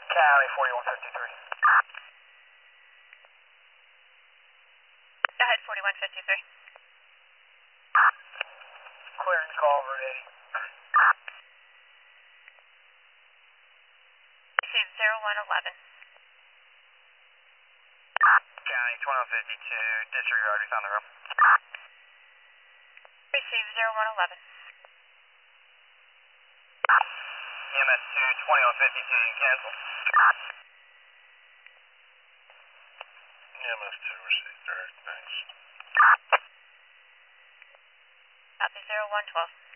Cali 4153. Go ahead, 4153. Clearing Culver 80. Received 0111. County 2152, disregard, we found the room. Received 0111. EMS 2, 2152, you can cancel. EMS 2, received, alright, thanks. Copy 0112.